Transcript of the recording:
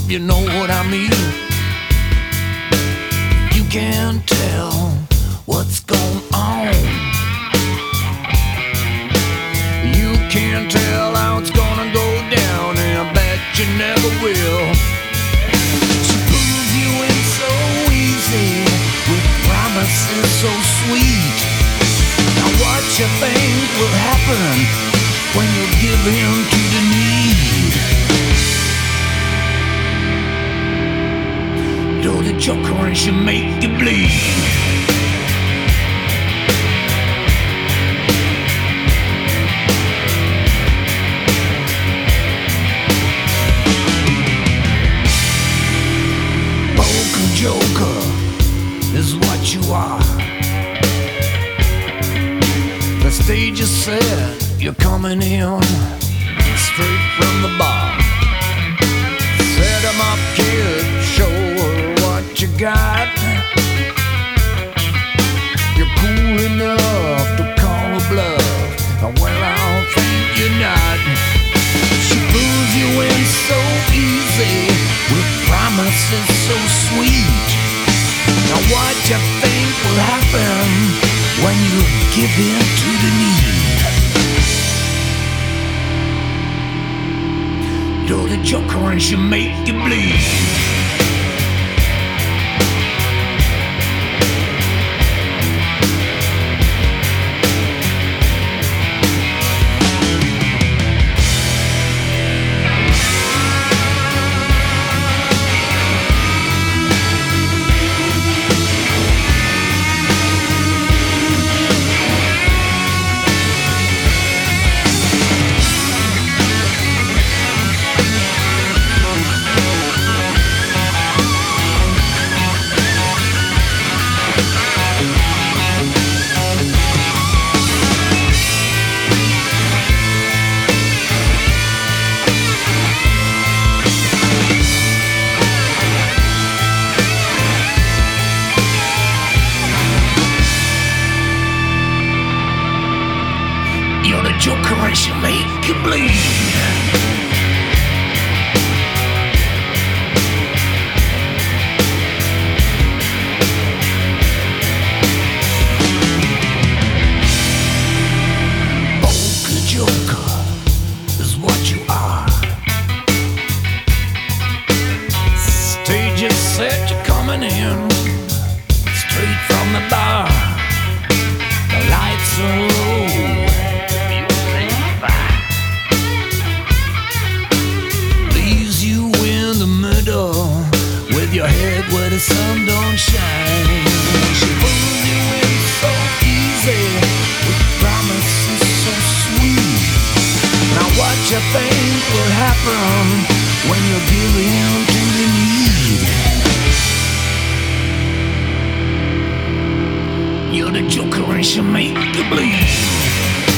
you know what I mean. You can't tell what's going on. You can't tell how it's gonna go down, and I bet you never will. She pulls you in so easy with promises so sweet. Now what you think will happen when you give in to the need? Though the joker and she make you bleed. Joker is what you are. The stage is set, you're coming in straight from the bar. Set 'em up, kid, show her what you got. You're cool enough to call a bluff, well, I don't think you're not. She pulls you in so easy with promises so sweet. Now what you think will happen when you give in to the need? Though the joker and she make you bleed. You're the joker and she make you bleed. Polka joker is what you are. Stage is set, you're coming in straight from the bar. The lights are low, with your head where the sun don't shine. She pulls you in so easy with promises so sweet. Now what you think will happen when you give in to the need? You're the joker and she make you bleed.